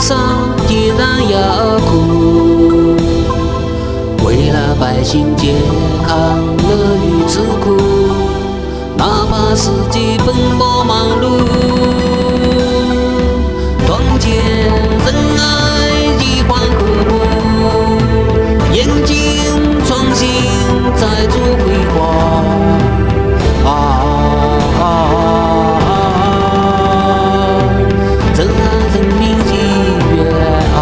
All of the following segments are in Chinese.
上依然要哭，为了百姓健康乐与吃苦，哪怕四季奔波忙碌，团结仁爱一环和睦，严谨创新再铸辉煌。珍爱人民意愿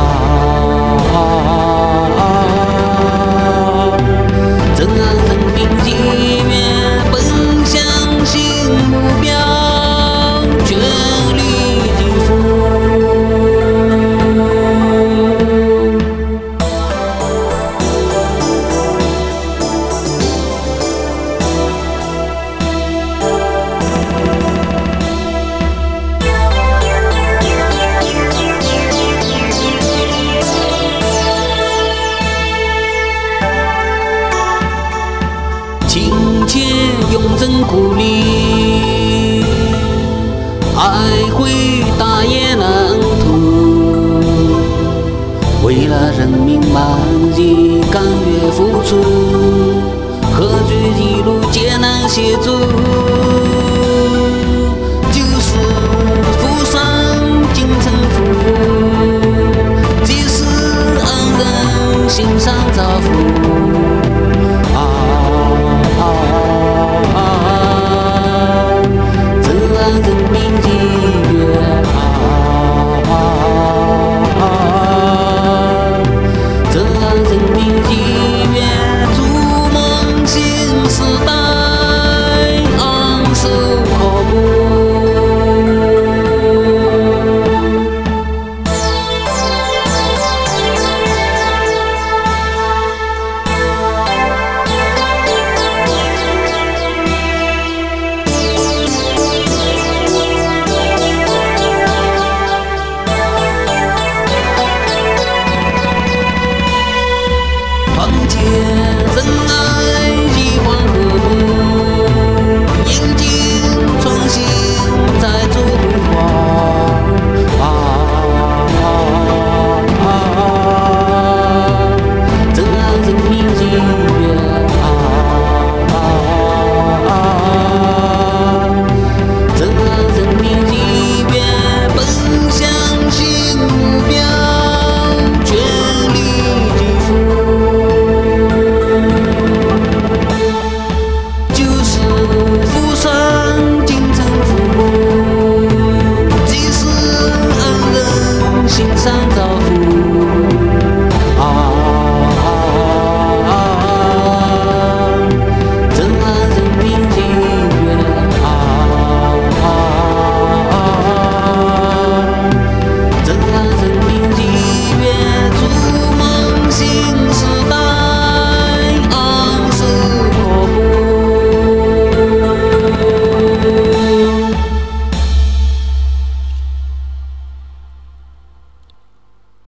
珍爱人民意愿，奔向新目标，全力以赴。亲切用真鼓励，爱会大雁蓝图，为了人民满意甘愿付出，何惧一路艰难协助。